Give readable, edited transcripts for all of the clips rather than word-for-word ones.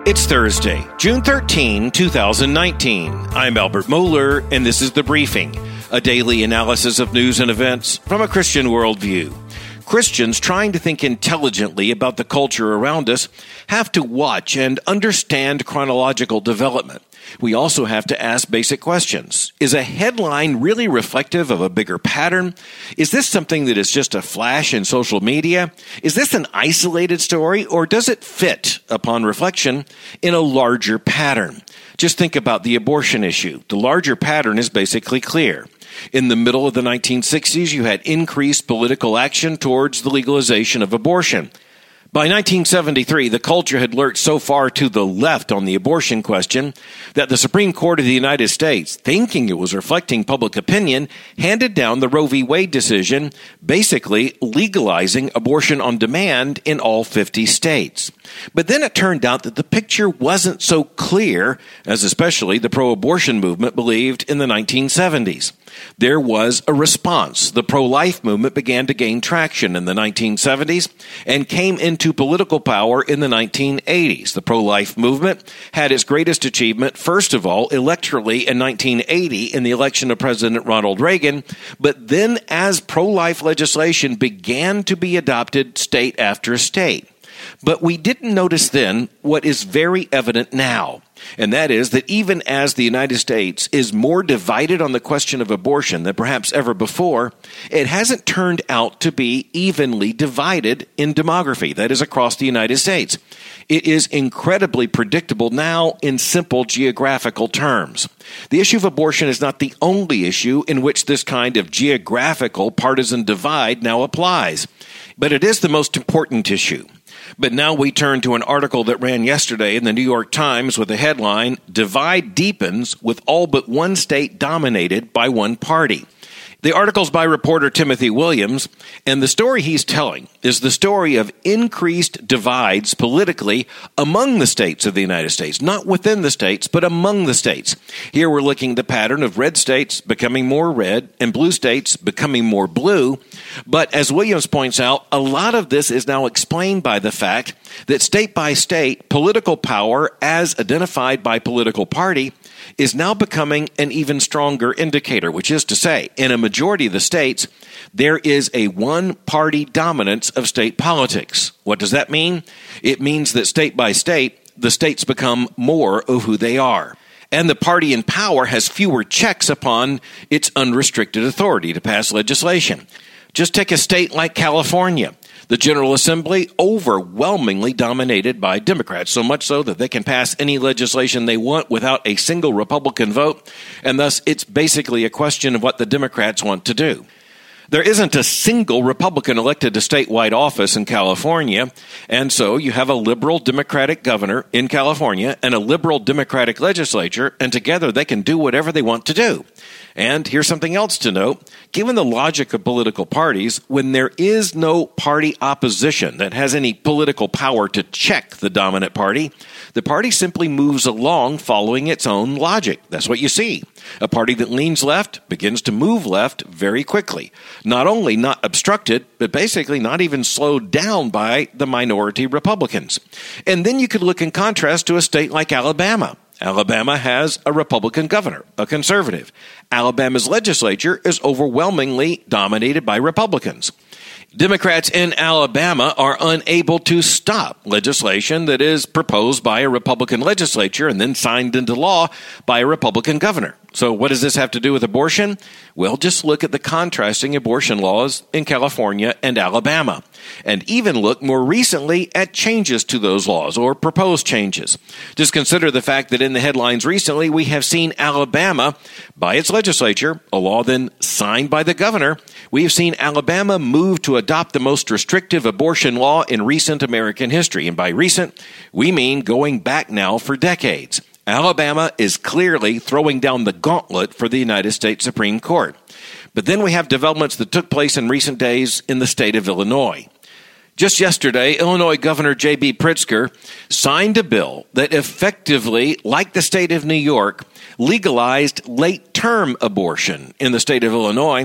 It's Thursday, June 13, 2019. I'm Albert Mohler, and this is The Briefing, a daily analysis of news and events from a Christian worldview. Christians trying to think intelligently about the culture around us have to watch and understand chronological development. We also have to ask basic questions. Is a headline really reflective of a bigger pattern? Is this something that is just a flash in social media? Is this an isolated story, or does it fit, upon reflection, in a larger pattern? Just think about the abortion issue. The larger pattern is basically clear. In the middle of the 1960s, you had increased political action towards the legalization of abortion. By 1973, the culture had lurched so far to the left on the abortion question that the Supreme Court of the United States, thinking it was reflecting public opinion, handed down the Roe v. Wade decision, basically legalizing abortion on demand in all 50 states. But then it turned out that the picture wasn't so clear as especially the pro-abortion movement believed in the 1970s. There was a response. The pro-life movement began to gain traction in the 1970s and came into political power in the 1980s. The pro-life movement had its greatest achievement, first of all, electorally in 1980 in the election of President Ronald Reagan, but then as pro-life legislation began to be adopted state after state. But we didn't notice then what is very evident now, and that is that even as the United States is more divided on the question of abortion than perhaps ever before, it hasn't turned out to be evenly divided in demography, that is, across the United States. It is incredibly predictable now in simple geographical terms. The issue of abortion is not the only issue in which this kind of geographical partisan divide now applies, but it is the most important issue. But now we turn to an article that ran yesterday in the New York Times with the headline, "Divide Deepens with All But One State Dominated by One Party." The article's by reporter Timothy Williams, and the story he's telling is the story of increased divides politically among the states of the United States, not within the states, but among the states. Here we're looking at the pattern of red states becoming more red and blue states becoming more blue. But as Williams points out, a lot of this is now explained by the fact that state by state, political power as identified by political party is now becoming an even stronger indicator, which is to say, in a majority of the states, there is a one-party dominance of state politics. What does that mean? It means that state by state, the states become more of who they are. And the party in power has fewer checks upon its unrestricted authority to pass legislation. Just take a state like California. The General Assembly overwhelmingly dominated by Democrats, so much so that they can pass any legislation they want without a single Republican vote, and thus it's basically a question of what the Democrats want to do. There isn't a single Republican elected to statewide office in California, and so you have a liberal Democratic governor in California and a liberal Democratic legislature, and together they can do whatever they want to do. And here's something else to note. Given the logic of political parties, when there is no party opposition that has any political power to check the dominant party, the party simply moves along following its own logic. That's what you see. A party that leans left begins to move left very quickly. Not only not obstructed, but basically not even slowed down by the minority Republicans. And then you could look in contrast to a state like Alabama. Alabama has a Republican governor, a conservative. Alabama's legislature is overwhelmingly dominated by Republicans. Democrats in Alabama are unable to stop legislation that is proposed by a Republican legislature and then signed into law by a Republican governor. So what does this have to do with abortion? Well, just look at the contrasting abortion laws in California and Alabama, and even look more recently at changes to those laws or proposed changes. Just consider the fact that in the headlines recently, we have seen Alabama, by its legislature, a law then signed by the governor, we have seen Alabama move to adopt the most restrictive abortion law in recent American history. And by recent, we mean going back now for decades. Alabama is clearly throwing down the gauntlet for the United States Supreme Court. But then we have developments that took place in recent days in the state of Illinois. Just yesterday, Illinois Governor J.B. Pritzker signed a bill that effectively, like the state of New York, legalized late-term abortion in the state of Illinois,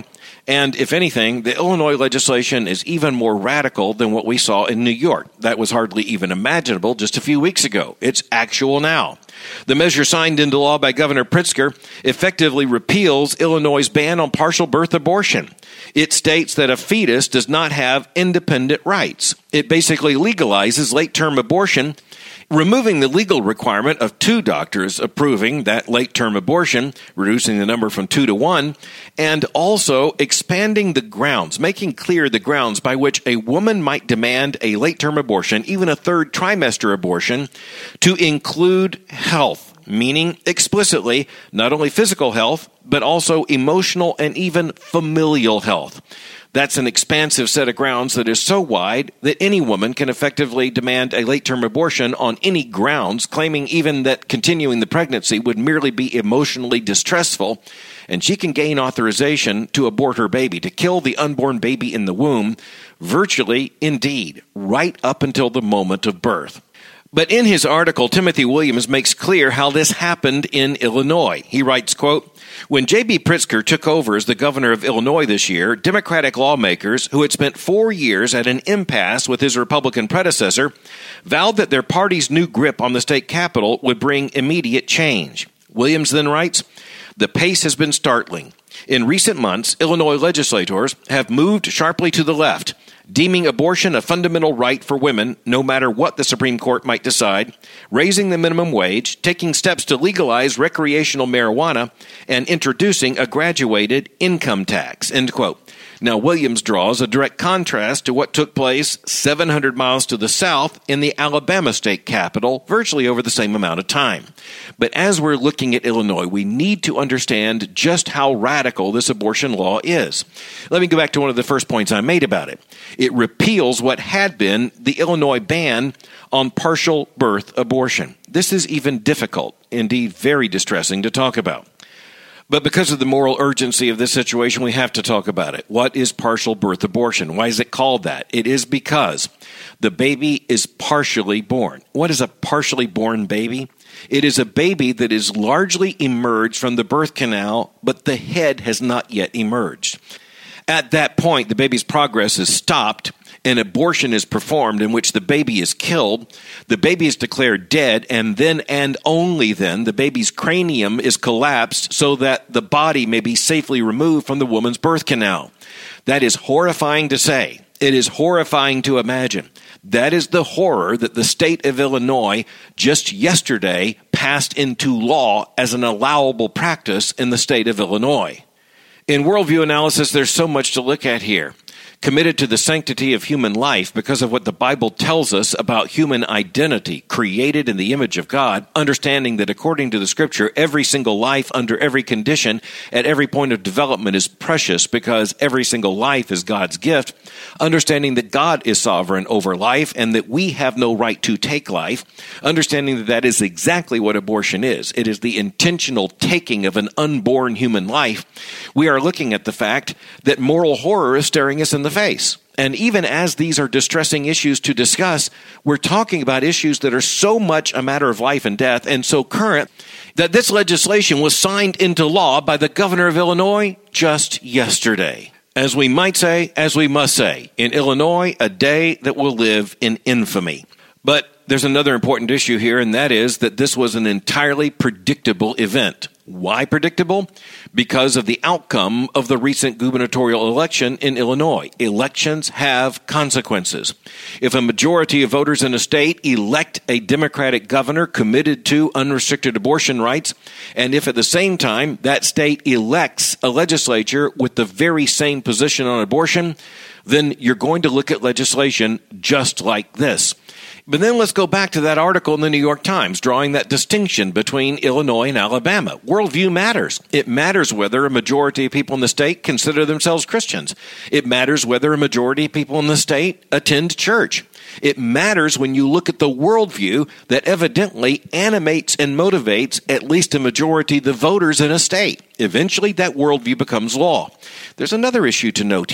And if anything, the Illinois legislation is even more radical than what we saw in New York. That was hardly even imaginable just a few weeks ago. It's actual now. The measure signed into law by Governor Pritzker effectively repeals Illinois' ban on partial birth abortion. It states that a fetus does not have independent rights. It basically legalizes late-term abortion, removing the legal requirement of 2 doctors approving that late-term abortion, reducing the number from 2 to 1, and also expanding the grounds, making clear the grounds by which a woman might demand a late-term abortion, even a 3rd trimester abortion, to include health, meaning explicitly not only physical health, but also emotional and even familial health. That's an expansive set of grounds that is so wide that any woman can effectively demand a late-term abortion on any grounds, claiming even that continuing the pregnancy would merely be emotionally distressful, and she can gain authorization to abort her baby, to kill the unborn baby in the womb, virtually, indeed, right up until the moment of birth. But in his article, Timothy Williams makes clear how this happened in Illinois. He writes, quote, "When J.B. Pritzker took over as the governor of Illinois this year, Democratic lawmakers who had spent 4 years at an impasse with his Republican predecessor vowed that their party's new grip on the state capitol would bring immediate change." Williams then writes, "The pace has been startling. In recent months, Illinois legislators have moved sharply to the left, deeming abortion a fundamental right for women, no matter what the Supreme Court might decide, raising the minimum wage, taking steps to legalize recreational marijuana, and introducing a graduated income tax," end quote. Now, Williams draws a direct contrast to what took place 700 miles to the south in the Alabama state capitol, virtually over the same amount of time. But as we're looking at Illinois, we need to understand just how radical this abortion law is. Let me go back to one of the first points I made about it. It repeals what had been the Illinois ban on partial birth abortion. This is even difficult, indeed very distressing to talk about. But because of the moral urgency of this situation, we have to talk about it. What is partial birth abortion? Why is it called that? It is because the baby is partially born. What is a partially born baby? It is a baby that is largely emerged from the birth canal, but the head has not yet emerged. At that point, the baby's progress is stopped. An abortion is performed in which the baby is killed, the baby is declared dead, and then and only then the baby's cranium is collapsed so that the body may be safely removed from the woman's birth canal. That is horrifying to say. It is horrifying to imagine. That is the horror that the state of Illinois just yesterday passed into law as an allowable practice in the state of Illinois. In worldview analysis, there's so much to look at here. Committed to the sanctity of human life because of what the Bible tells us about human identity, created in the image of God, understanding that according to the Scripture, every single life under every condition at every point of development is precious because every single life is God's gift, understanding that God is sovereign over life and that we have no right to take life, understanding that that is exactly what abortion is. It is the intentional taking of an unborn human life. We are looking at the fact that moral horror is staring us in the face. And even as these are distressing issues to discuss, we're talking about issues that are so much a matter of life and death and so current that this legislation was signed into law by the governor of Illinois just yesterday. As we might say, as we must say, in Illinois, a day that will live in infamy. But there's another important issue here, and that is that this was an entirely predictable event. Why predictable? Because of the outcome of the recent gubernatorial election in Illinois. Elections have consequences. If a majority of voters in a state elect a Democratic governor committed to unrestricted abortion rights, and if at the same time that state elects a legislature with the very same position on abortion, then you're going to look at legislation just like this. But then let's go back to that article in the New York Times, drawing that distinction between Illinois and Alabama. Worldview matters. It matters whether a majority of people in the state consider themselves Christians. It matters whether a majority of people in the state attend church. It matters when you look at the worldview that evidently animates and motivates at least a majority of the voters in a state. Eventually, that worldview becomes law. There's another issue to note here.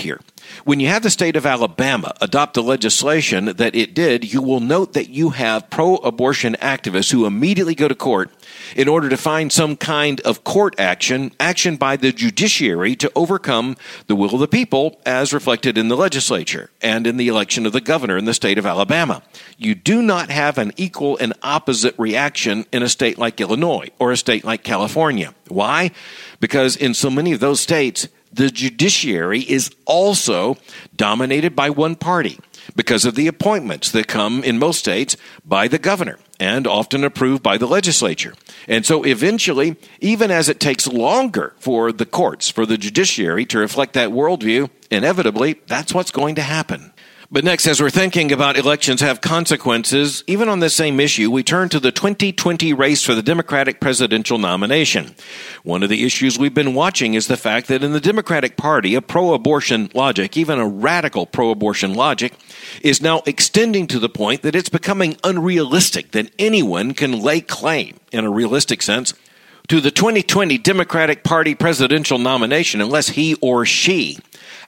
When you have the state of Alabama adopt the legislation that it did, you will note that you have pro-abortion activists who immediately go to court in order to find some kind of court action by the judiciary to overcome the will of the people as reflected in the legislature and in the election of the governor in the state of Alabama. You do not have an equal and opposite reaction in a state like Illinois or a state like California. Why? Because in so many of those states, the judiciary is also dominated by one party because of the appointments that come in most states by the governor and often approved by the legislature. And so eventually, even as it takes longer for the courts, for the judiciary to reflect that worldview, inevitably, that's what's going to happen. But next, as we're thinking about elections have consequences, even on this same issue, we turn to the 2020 race for the Democratic presidential nomination. One of the issues we've been watching is the fact that in the Democratic Party, a pro-abortion logic, even a radical pro-abortion logic, is now extending to the point that it's becoming unrealistic that anyone can lay claim, in a realistic sense, to the 2020 Democratic Party presidential nomination unless he or she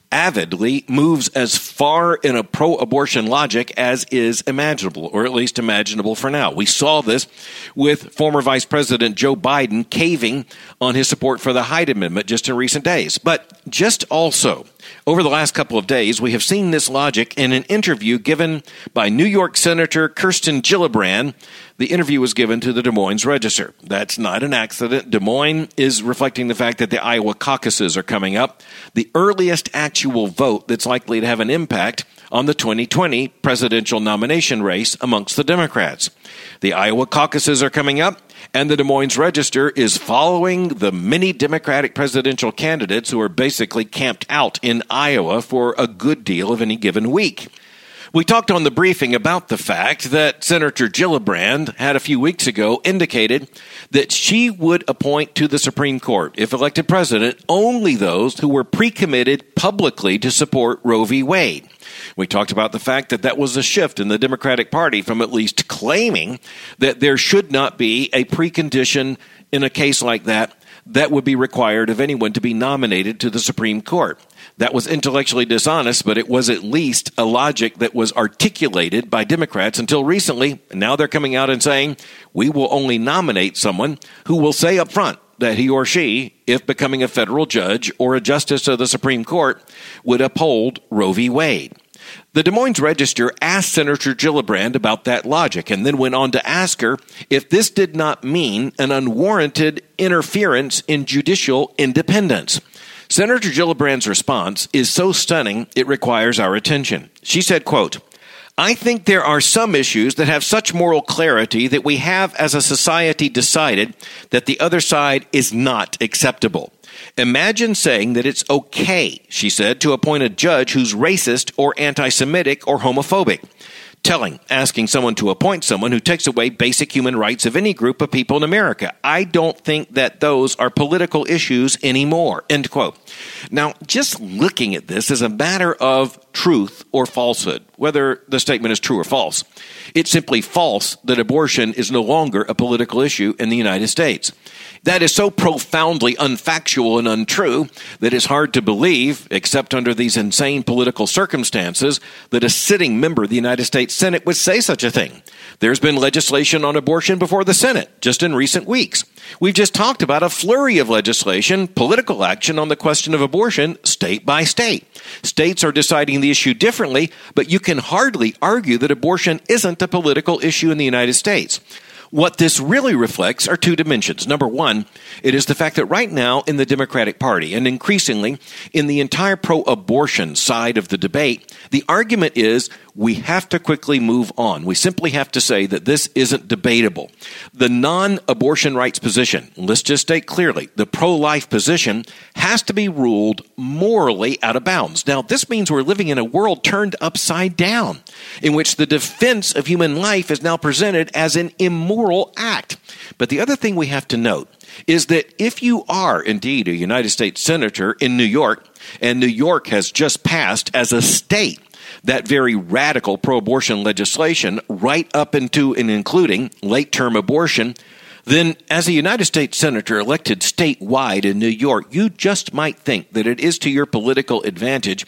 avidly moves as far in a pro-abortion logic as is imaginable, or at least imaginable for now. We saw this with former Vice President Joe Biden caving on his support for the Hyde Amendment just in recent days. But just also, over the last couple of days, we have seen this logic in an interview given by New York Senator Kirsten Gillibrand. The interview was given to the Des Moines Register. That's not an accident. Des Moines is reflecting the fact that the Iowa caucuses are coming up, the earliest actual vote that's likely to have an impact on the 2020 presidential nomination race amongst the Democrats. The Iowa caucuses are coming up, and the Des Moines Register is following the many Democratic presidential candidates who are basically camped out in Iowa for a good deal of any given week. We talked on the briefing about the fact that Senator Gillibrand had a few weeks ago indicated that she would appoint to the Supreme Court, if elected president, only those who were pre-committed publicly to support Roe v. Wade. We talked about the fact that that was a shift in the Democratic Party from at least claiming that there should not be a precondition in a case like that would be required of anyone to be nominated to the Supreme Court. That was intellectually dishonest, but it was at least a logic that was articulated by Democrats until recently. And now they're coming out and saying, we will only nominate someone who will say up front that he or she, if becoming a federal judge or a justice of the Supreme Court, would uphold Roe v. Wade. The Des Moines Register asked Senator Gillibrand about that logic and then went on to ask her if this did not mean an unwarranted interference in judicial independence. Senator Gillibrand's response is so stunning it requires our attention. She said, quote, I think there are some issues that have such moral clarity that we have as a society decided that the other side is not acceptable. Imagine saying that it's okay, she said, to appoint a judge who's racist or anti-Semitic or homophobic. Telling, asking someone to appoint someone who takes away basic human rights of any group of people in America. I don't think that those are political issues anymore, end quote. Now, just looking at this as a matter of truth or falsehood, whether the statement is true or false, it's simply false that abortion is no longer a political issue in the United States. That is so profoundly unfactual and untrue that it's hard to believe, except under these insane political circumstances, that a sitting member of the United States Senate would say such a thing. There's been legislation on abortion before the Senate just in recent weeks. We've just talked about a flurry of legislation, political action on the question of abortion, state by state. States are deciding the issue differently, but you can hardly argue that abortion isn't a political issue in the United States. What this really reflects are two dimensions. Number one, it is the fact that right now in the Democratic Party and increasingly in the entire pro-abortion side of the debate, the argument is we have to quickly move on. We simply have to say that this isn't debatable. The non-abortion rights position, let's just state clearly, the pro-life position has to be ruled morally out of bounds. Now, this means we're living in a world turned upside down, in which the defense of human life is now presented as an immoral act. But the other thing we have to note is that if you are indeed a United States Senator in New York, and New York has just passed as a state that very radical pro-abortion legislation right up into and including late-term abortion, then as a United States Senator elected statewide in New York, you just might think that it is to your political advantage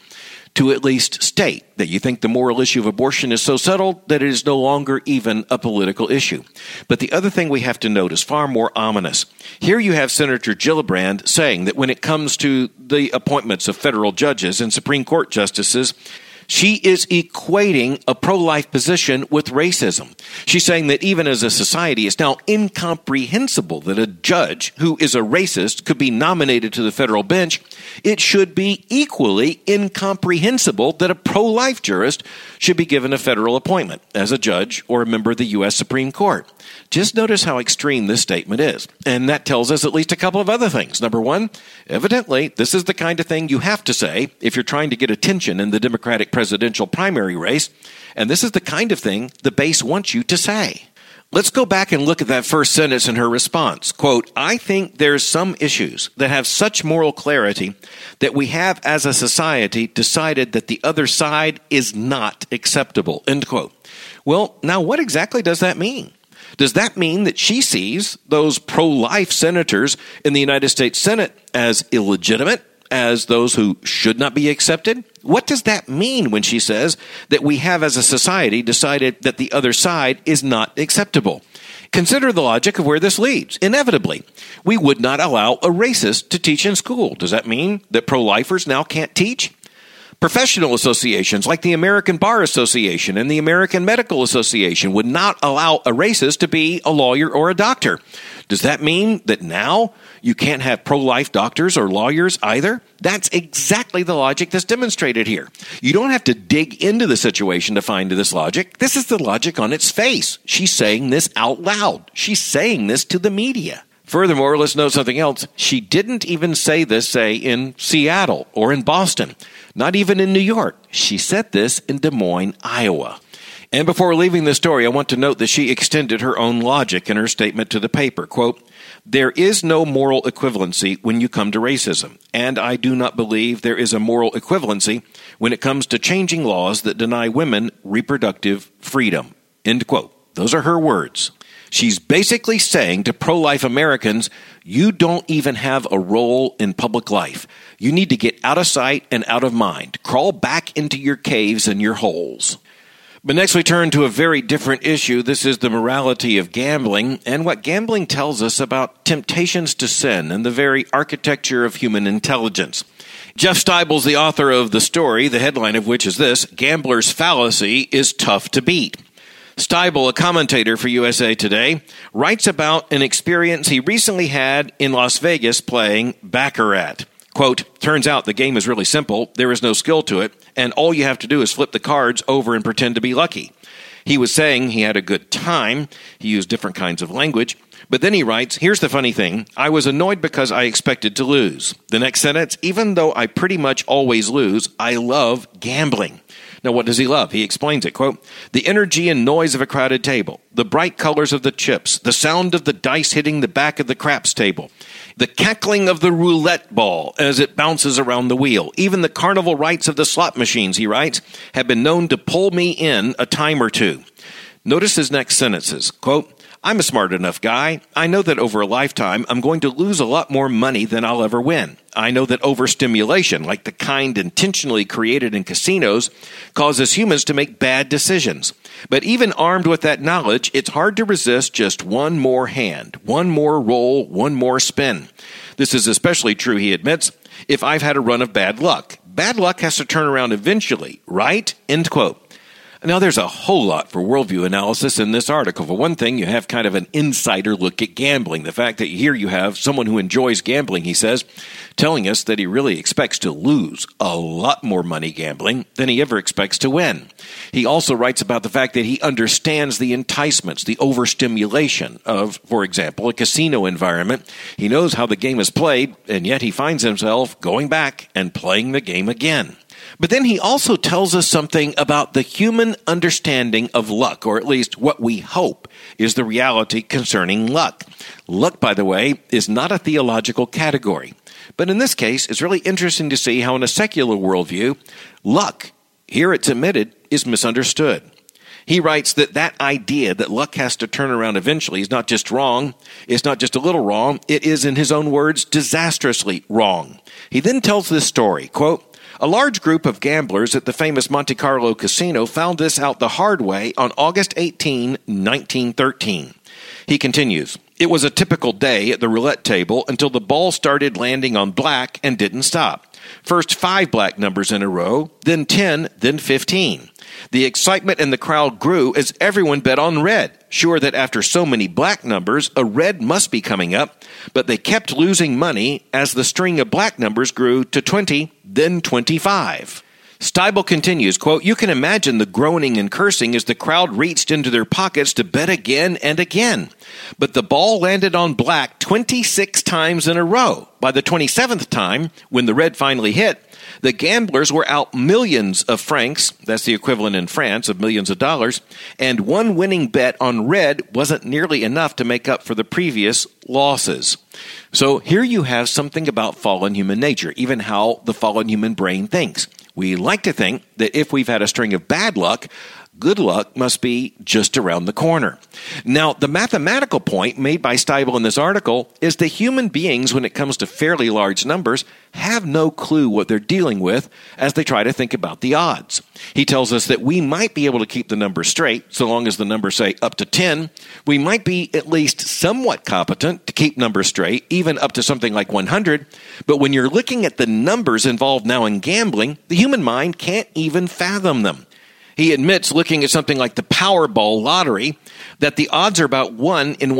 to at least state that you think the moral issue of abortion is so settled that it is no longer even a political issue. But the other thing we have to note is far more ominous. Here you have Senator Gillibrand saying that when it comes to the appointments of federal judges and Supreme Court justices, she is equating a pro-life position with racism. She's saying that even as a society, it's now incomprehensible that a judge who is a racist could be nominated to the federal bench. It should be equally incomprehensible that a pro-life jurist should be given a federal appointment as a judge or a member of the U.S. Supreme Court. Just notice how extreme this statement is. And that tells us at least a couple of other things. Number one, evidently, this is the kind of thing you have to say if you're trying to get attention in the Democratic presidential primary race. And this is the kind of thing the base wants you to say. Let's go back and look at that first sentence in her response. Quote, I think there's some issues that have such moral clarity that we have as a society decided that the other side is not acceptable. End quote. Well, now what exactly does that mean? Does that mean that she sees those pro-life senators in the United States Senate as illegitimate, as those who should not be accepted? What does that mean when she says that we have as a society decided that the other side is not acceptable? Consider the logic of where this leads. Inevitably, we would not allow a racist to teach in school. Does that mean that pro-lifers now can't teach? Professional associations like the American Bar Association and the American Medical Association would not allow a racist to be a lawyer or a doctor. Does that mean that now you can't have pro-life doctors or lawyers either? That's exactly the logic that's demonstrated here. You don't have to dig into the situation to find this logic. This is the logic on its face. She's saying this out loud. She's saying this to the media. Furthermore, let's note something else. She didn't even say this, say, in Seattle or in Boston, not even in New York. She said this in Des Moines, Iowa. And before leaving the story, I want to note that she extended her own logic in her statement to the paper. Quote, there is no moral equivalency when you come to racism, and I do not believe there is a moral equivalency when it comes to changing laws that deny women reproductive freedom. End quote. Those are her words. She's basically saying to pro-life Americans, you don't even have a role in public life. You need to get out of sight and out of mind. Crawl back into your caves and your holes. But next we turn to a very different issue. This is the morality of gambling and what gambling tells us about temptations to sin and the very architecture of human intelligence. Jeff Stibel's the author of the story, the headline of which is this, Gambler's Fallacy is Tough to Beat. Stibel, a commentator for USA Today, writes about an experience he recently had in Las Vegas playing Baccarat. Quote, turns out the game is really simple, there is no skill to it, and all you have to do is flip the cards over and pretend to be lucky. He was saying he had a good time, he used different kinds of language, but then he writes, here's the funny thing, I was annoyed because I expected to lose. The next sentence, even though I pretty much always lose, I love gambling. Now, what does he love? He explains it, quote, the energy and noise of a crowded table, the bright colors of the chips, the sound of the dice hitting the back of the craps table, the cackling of the roulette ball as it bounces around the wheel. Even the carnival rites of the slot machines, he writes, have been known to pull me in a time or two. Notice his next sentences, quote, I'm a smart enough guy. I know that over a lifetime, I'm going to lose a lot more money than I'll ever win. I know that overstimulation, like the kind intentionally created in casinos, causes humans to make bad decisions. But even armed with that knowledge, it's hard to resist just one more hand, one more roll, one more spin. This is especially true, he admits, if I've had a run of bad luck. Bad luck has to turn around eventually, right? End quote. Now, there's a whole lot for worldview analysis in this article. For one thing, you have kind of an insider look at gambling. The fact that here you have someone who enjoys gambling, he says, telling us that he really expects to lose a lot more money gambling than he ever expects to win. He also writes about the fact that he understands the enticements, the overstimulation of, for example, a casino environment. He knows how the game is played, and yet he finds himself going back and playing the game again. But then he also tells us something about the human understanding of luck, or at least what we hope is the reality concerning luck. Luck, by the way, is not a theological category. But in this case, it's really interesting to see how in a secular worldview, luck, here it's admitted, is misunderstood. He writes that idea that luck has to turn around eventually is not just wrong, it's not just a little wrong, it is, in his own words, disastrously wrong. He then tells this story, quote, A large group of gamblers at the famous Monte Carlo casino found this out the hard way on August 18, 1913. He continues, "It was a typical day at the roulette table until the ball started landing on black and didn't stop. First 5 black numbers in a row, then 10, then 15. The excitement in the crowd grew as everyone bet on red, sure that after so many black numbers, a red must be coming up, but they kept losing money as the string of black numbers grew to 20, then 25. Steibel continues, quote, "You can imagine the groaning and cursing as the crowd reached into their pockets to bet again and again. But the ball landed on black 26 times in a row. By the 27th time, when the red finally hit, the gamblers were out millions of francs, that's the equivalent in France of millions of dollars, and one winning bet on red wasn't nearly enough to make up for the previous losses." So here you have something about fallen human nature, even how the fallen human brain thinks. We like to think that if we've had a string of bad luck, good luck must be just around the corner. Now, the mathematical point made by Steibel in this article is that human beings, when it comes to fairly large numbers, have no clue what they're dealing with as they try to think about the odds. He tells us that we might be able to keep the numbers straight, so long as the numbers say up to 10. We might be at least somewhat competent to keep numbers straight, even up to something like 100. But when you're looking at the numbers involved now in gambling, the human mind can't even fathom them. He admits, looking at something like the Powerball lottery, that the odds are about 1 in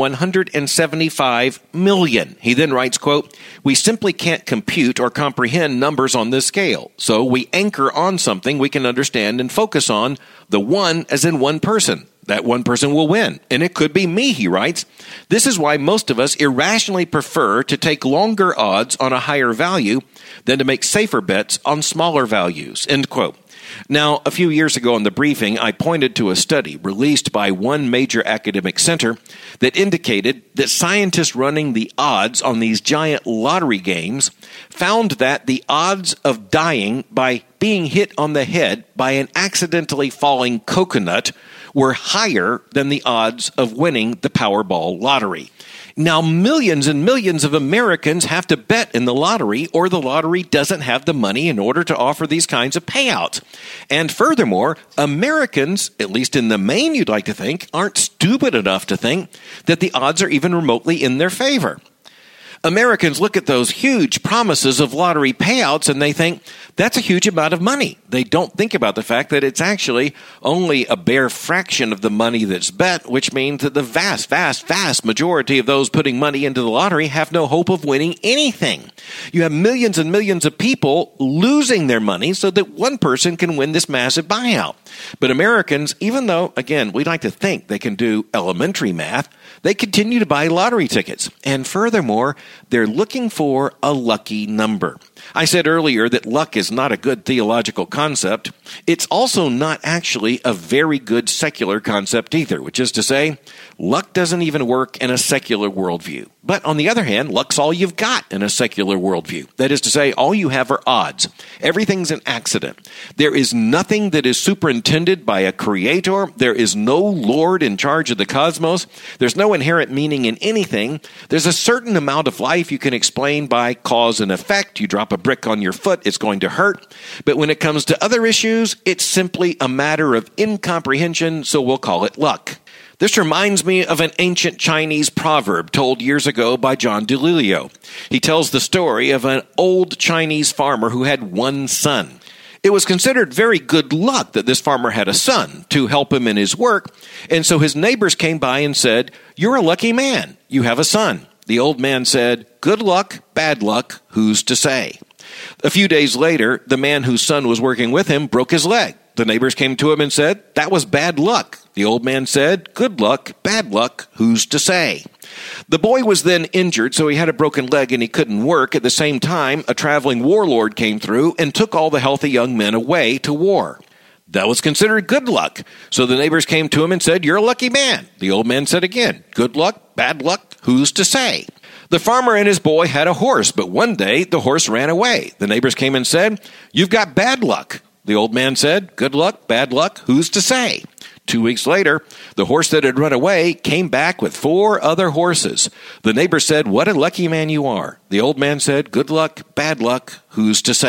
175 million. He then writes, quote, "We simply can't compute or comprehend numbers on this scale, so we anchor on something we can understand and focus on, the one as in one person. That one person will win, and it could be me," he writes. "This is why most of us irrationally prefer to take longer odds on a higher value than to make safer bets on smaller values," end quote. Now, a few years ago in the briefing, I pointed to a study released by one major academic center that indicated that scientists running the odds on these giant lottery games found that the odds of dying by being hit on the head by an accidentally falling coconut were higher than the odds of winning the Powerball lottery. Now, millions and millions of Americans have to bet in the lottery, or the lottery doesn't have the money in order to offer these kinds of payouts. And furthermore, Americans, at least in the main you'd like to think, aren't stupid enough to think that the odds are even remotely in their favor. Americans look at those huge promises of lottery payouts and they think that's a huge amount of money. They don't think about the fact that it's actually only a bare fraction of the money that's bet, which means that the vast, vast, vast majority of those putting money into the lottery have no hope of winning anything. You have millions and millions of people losing their money so that one person can win this massive buyout. But Americans, even though, again, we like to think they can do elementary math, they continue to buy lottery tickets. And furthermore, they're looking for a lucky number. I said earlier that luck is not a good theological concept. It's also not actually a very good secular concept either, which is to say, luck doesn't even work in a secular worldview. But on the other hand, luck's all you've got in a secular worldview. That is to say, all you have are odds. Everything's an accident. There is nothing that is superintended by a creator. There is no Lord in charge of the cosmos. There's no inherent meaning in anything. There's a certain amount of life you can explain by cause and effect. You drop a brick on your foot, it's going to hurt. But when it comes to other issues, it's simply a matter of incomprehension, so we'll call it luck. This reminds me of an ancient Chinese proverb told years ago by John DeLilio. He tells the story of an old Chinese farmer who had one son. It was considered very good luck that this farmer had a son to help him in his work, and so his neighbors came by and said, "You're a lucky man. You have a son." The old man said, "Good luck, bad luck, who's to say?" A few days later, the man whose son was working with him broke his leg. The neighbors came to him and said, "That was bad luck." The old man said, "Good luck, bad luck, who's to say?" The boy was then injured, so he had a broken leg and he couldn't work. At the same time, a traveling warlord came through and took all the healthy young men away to war. That was considered good luck. So the neighbors came to him and said, "You're a lucky man." The old man said again, "Good luck, bad luck, who's to say?" The farmer and his boy had a horse, but one day the horse ran away. The neighbors came and said, "You've got bad luck." The old man said, "Good luck, bad luck, who's to say?" 2 weeks later, the horse that had run away came back with 4 other horses. The neighbor said, "What a lucky man you are." The old man said, "Good luck, bad luck, who's to say?"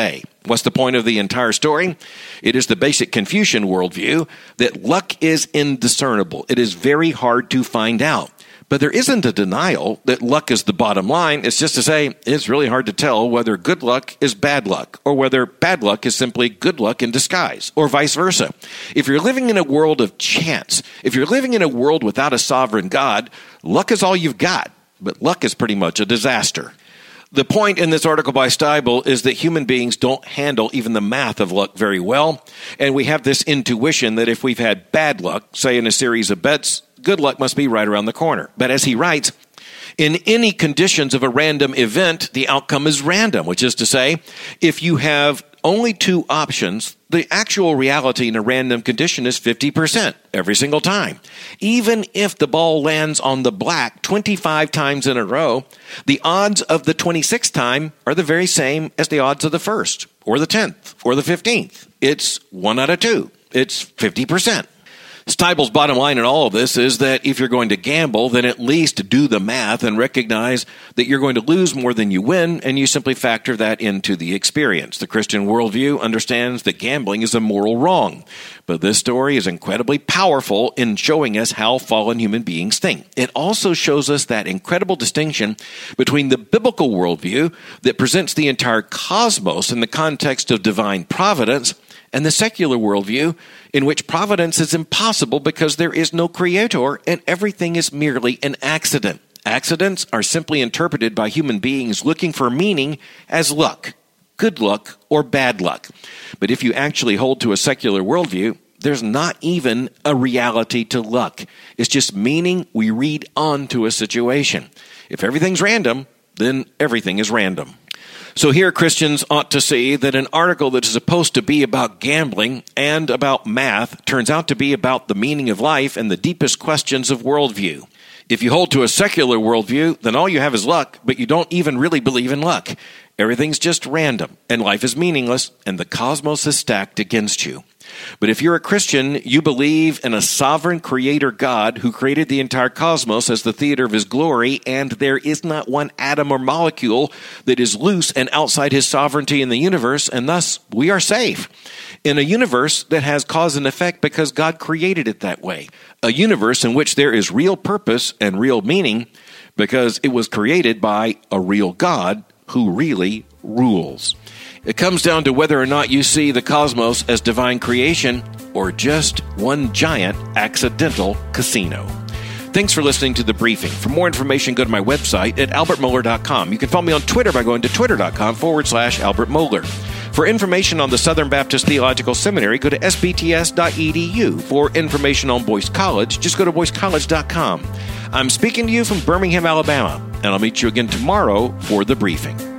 What's the point of the entire story? It is the basic Confucian worldview that luck is indiscernible. It is very hard to find out. But there isn't a denial that luck is the bottom line. It's just to say it's really hard to tell whether good luck is bad luck or whether bad luck is simply good luck in disguise or vice versa. If you're living in a world of chance, if you're living in a world without a sovereign God, luck is all you've got. But luck is pretty much a disaster. The point in this article by Steibel is that human beings don't handle even the math of luck very well. And we have this intuition that if we've had bad luck, say in a series of bets, good luck must be right around the corner. But as he writes, in any conditions of a random event, the outcome is random, which is to say, if you have only two options, the actual reality in a random condition is 50% every single time. Even if the ball lands on the black 25 times in a row, the odds of the 26th time are the very same as the odds of the first, or the 10th, or the 15th. It's 1 out of 2. It's 50%. Steibel's bottom line in all of this is that if you're going to gamble, then at least do the math and recognize that you're going to lose more than you win, and you simply factor that into the experience. The Christian worldview understands that gambling is a moral wrong, but this story is incredibly powerful in showing us how fallen human beings think. It also shows us that incredible distinction between the biblical worldview that presents the entire cosmos in the context of divine providence and the secular worldview in which providence is impossible because there is no creator and everything is merely an accident. Accidents are simply interpreted by human beings looking for meaning as luck, good luck, or bad luck. But if you actually hold to a secular worldview, there's not even a reality to luck. It's just meaning we read onto a situation. If everything's random, then everything is random. So here Christians ought to see that an article that is supposed to be about gambling and about math turns out to be about the meaning of life and the deepest questions of worldview. If you hold to a secular worldview, then all you have is luck, but you don't even really believe in luck. Everything's just random, and life is meaningless, and the cosmos is stacked against you. But if you're a Christian, you believe in a sovereign creator God who created the entire cosmos as the theater of his glory, and there is not one atom or molecule that is loose and outside his sovereignty in the universe, and thus we are safe. In a universe that has cause and effect because God created it that way. A universe in which there is real purpose and real meaning because it was created by a real God who really rules. It comes down to whether or not you see the cosmos as divine creation or just one giant accidental casino. Thanks for listening to The Briefing. For more information, go to my website at albertmohler.com. You can follow me on Twitter by going to twitter.com/Albert Mohler. For information on the Southern Baptist Theological Seminary, go to sbts.edu. For information on Boyce College, just go to boycecollege.com. I'm speaking to you from Birmingham, Alabama, and I'll meet you again tomorrow for The Briefing.